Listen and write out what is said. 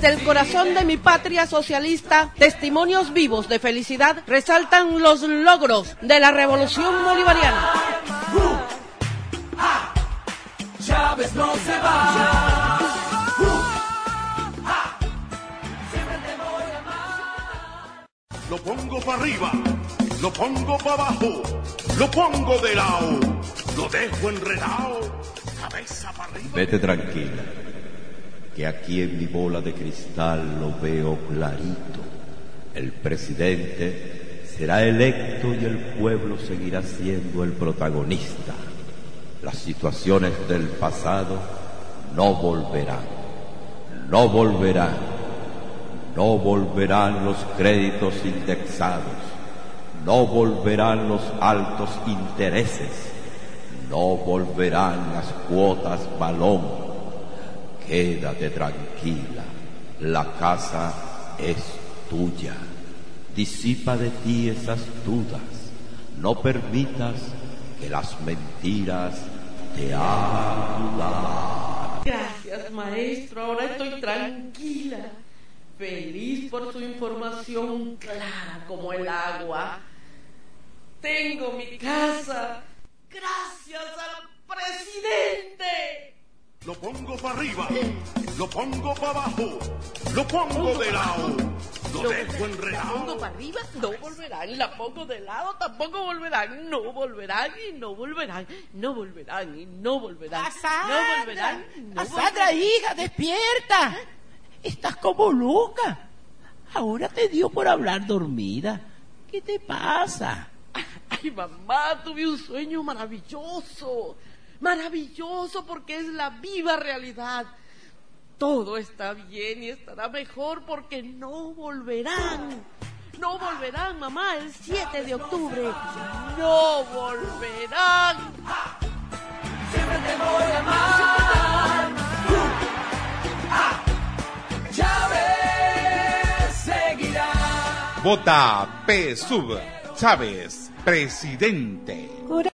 Desde el corazón de mi patria socialista, testimonios vivos de felicidad resaltan los logros de la revolución bolivariana. Chávez no se va. Lo pongo para arriba, lo pongo para abajo, lo pongo de lado, lo dejo enredado, cabeza para arriba. Vete tranquila, que aquí en mi bola de cristal lo veo clarito. El presidente será electo y el pueblo seguirá siendo el protagonista. Las situaciones del pasado no volverán, no volverán. No volverán los créditos indexados, no volverán los altos intereses, no volverán las cuotas balón. Quédate tranquila, la casa es tuya. Disipa de ti esas dudas, no permitas que las mentiras te hagan dudar. Gracias, maestro, ahora estoy tranquila. Feliz por su información clara como el agua. Tengo mi casa gracias al presidente. Lo pongo para arriba, lo pongo para abajo, lo pongo de lado, lo dejo enredado. La pongo para arriba, no volverán. La pongo de lado, tampoco volverán. No volverán y no volverán. No volverán y no volverán. Casandra, no volverán. No Casandra, volverán. hija, despierta. Estás como loca. Ahora te dio por hablar dormida. ¿Qué te pasa? Ay, mamá, tuve un sueño maravilloso. Maravilloso porque es la viva realidad. Todo está bien y estará mejor porque no volverán. No volverán, mamá, el 7 de octubre. No volverán. Siempre te voy a amar. Chávez seguirá. Vota PSUV. Chávez, presidente.